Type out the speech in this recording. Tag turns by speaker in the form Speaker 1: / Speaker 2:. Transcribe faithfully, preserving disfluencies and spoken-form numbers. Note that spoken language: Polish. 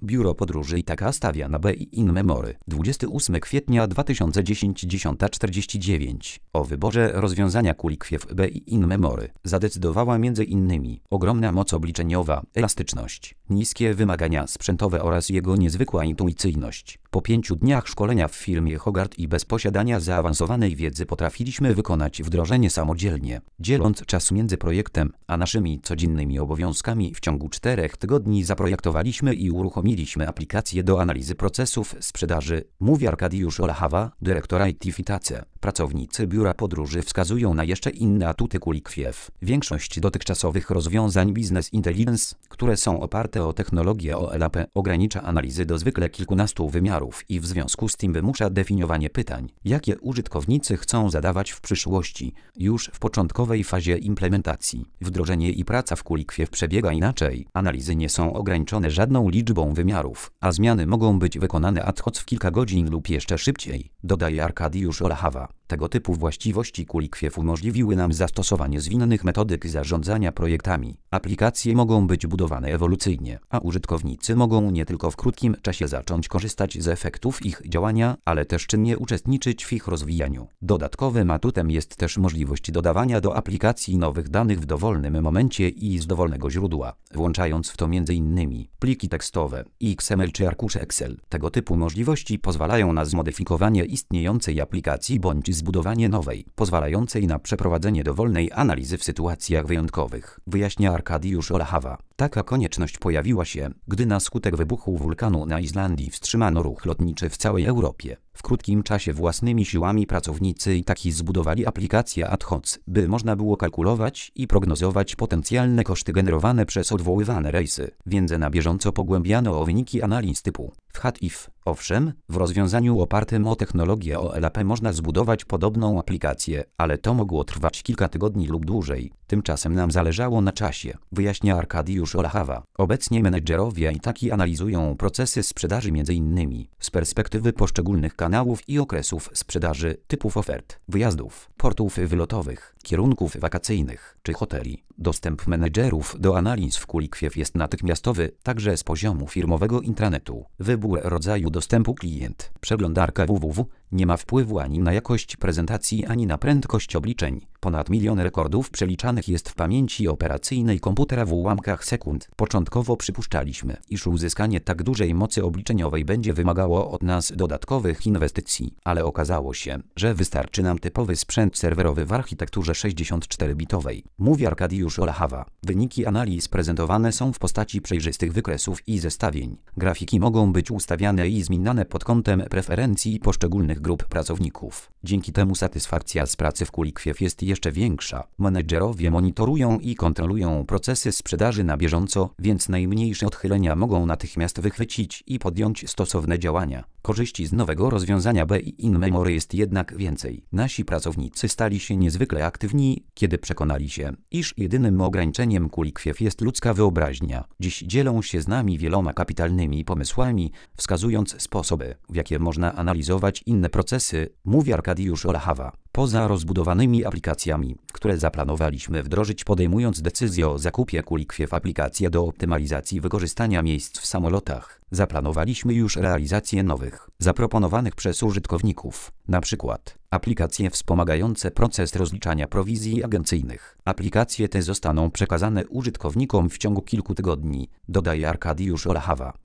Speaker 1: Biuro Podróży Itaka stawia na Be in Memory. dwudziestego ósmego kwietnia dwa tysiące dziesiątego, dziesiąta czterdzieści dziewięć. O wyborze rozwiązania QuickFiew Be in Memory zadecydowała m in ogromna moc obliczeniowa, elastyczność, niskie wymagania sprzętowe oraz jego niezwykła intuicyjność. Po pięciu dniach szkolenia w firmie Hogarth i bez posiadania zaawansowanej wiedzy potrafiliśmy wykonać wdrożenie samodzielnie, dzieląc czas między projektem a naszymi codziennymi obowiązkami. W ciągu czterech tygodni zaprojektowaliśmy i uruchomiliśmy aplikację do analizy procesów sprzedaży, mówi Arkadiusz Olachawa, dyrektor I T w Itace. Pracownicy biura podróży wskazują na jeszcze inne atuty QuickFiew. Większość dotychczasowych rozwiązań Business Intelligence, które są oparte o technologię O L P, ogranicza analizy do zwykle kilkunastu wymiarów i w związku z tym wymusza definiowanie pytań, jakie użytkownicy chcą zadawać w przyszłości, już w początkowej fazie implementacji. Wdrożenie i praca w QuickFiew przebiega inaczej. Analizy nie są ograniczone żadną liczbą wymiarów, a zmiany mogą być wykonane ad hoc w kilka godzin lub jeszcze szybciej, dodaje Arkadiusz Olachawa. Tego typu właściwości QuickFiew umożliwiły nam zastosowanie zwinnych metodyk zarządzania projektami. Aplikacje mogą być budowane ewolucyjnie, a użytkownicy mogą nie tylko w krótkim czasie zacząć korzystać z efektów ich działania, ale też czynnie uczestniczyć w ich rozwijaniu. Dodatkowym atutem jest też możliwość dodawania do aplikacji nowych danych w dowolnym momencie i z dowolnego źródła, włączając w to między innymi pliki tekstowe, X M L czy arkusze Excel. Tego typu możliwości pozwalają na zmodyfikowanie istniejącej aplikacji bądź zbudowanie nowej, pozwalającej na przeprowadzenie dowolnej analizy w sytuacjach wyjątkowych, wyjaśnia Arkadiusz Olachawa. Taka konieczność pojawiła się, gdy na skutek wybuchu wulkanu na Islandii wstrzymano ruch lotniczy w całej Europie. W krótkim czasie własnymi siłami pracownicy Itaki zbudowali aplikację ad hoc, by można było kalkulować i prognozować potencjalne koszty generowane przez odwoływane rejsy, więc na bieżąco pogłębiano o wyniki analiz typu w H A T I F. Owszem, w rozwiązaniu opartym o technologię O L P można zbudować podobną aplikację, ale to mogło trwać kilka tygodni lub dłużej. Tymczasem nam zależało na czasie, wyjaśnia Arkadiusz Olachawa. Obecnie menedżerowie Itaki analizują procesy sprzedaży między innymi z perspektywy poszczególnych kanałów i okresów sprzedaży, typów ofert, wyjazdów, portów wylotowych, kierunków wakacyjnych czy hoteli. Dostęp menedżerów do analiz w QuickFiew jest natychmiastowy, także z poziomu firmowego intranetu. Wybór rodzaju dostępu klient. Przeglądarka www nie ma wpływu ani na jakość prezentacji, ani na prędkość obliczeń. Ponad milion rekordów przeliczanych jest w pamięci operacyjnej komputera w ułamkach sekund. Początkowo przypuszczaliśmy, iż uzyskanie tak dużej mocy obliczeniowej będzie wymagało od nas dodatkowych inwestycji, ale okazało się, że wystarczy nam typowy sprzęt serwerowy w architekturze sześćdziesiąt cztery bitowej, mówi Arkadiusz Olachawa. Wyniki analiz prezentowane są w postaci przejrzystych wykresów i zestawień. Grafiki mogą być ustawiane i zmieniane pod kątem preferencji poszczególnych grup pracowników. Dzięki temu satysfakcja z pracy w QuickFiew jest jeszcze większa. Menedżerowie monitorują i kontrolują procesy sprzedaży na bieżąco, więc najmniejsze odchylenia mogą natychmiast wychwycić i podjąć stosowne działania. Korzyści z nowego rozwiązania Be in Memory jest jednak więcej. Nasi pracownicy stali się niezwykle aktywni, kiedy przekonali się, iż jedynym ograniczeniem QuickFiew jest ludzka wyobraźnia. Dziś dzielą się z nami wieloma kapitalnymi pomysłami, wskazując sposoby, w jakie można analizować inne procesy, mówi Arkadiusz Olachawa. Poza rozbudowanymi aplikacjami, które zaplanowaliśmy wdrożyć podejmując decyzję o zakupie QuickFiew aplikację do optymalizacji wykorzystania miejsc w samolotach, zaplanowaliśmy już realizację nowych, zaproponowanych przez użytkowników, na przykład aplikacje wspomagające proces rozliczania prowizji agencyjnych. Aplikacje te zostaną przekazane użytkownikom w ciągu kilku tygodni, dodaje Arkadiusz Olachawa.